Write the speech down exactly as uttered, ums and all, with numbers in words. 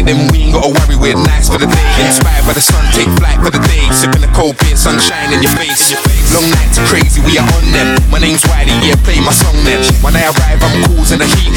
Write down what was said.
them we ain't gotta worry, we're nice for the day. Inspired by the sun, take flight for the day. Sipping the cold beer, sunshine in your face. Long nights are crazy, we are on them. My name's Wiley, yeah, play my song then. When I arrive, I'm causing the heat.